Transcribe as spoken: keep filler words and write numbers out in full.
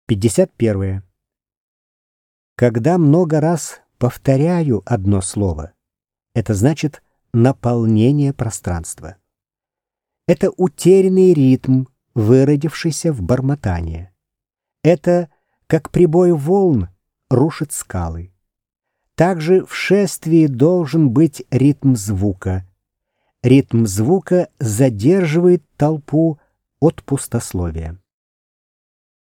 пятьдесят первое. Когда много раз повторяю одно слово, это значит наполнение пространства. Это утерянный ритм, выродившийся в бормотание. Это, как прибой волн, рушит скалы. Также в шествии должен быть ритм звука. Ритм звука задерживает толпу от пустословия.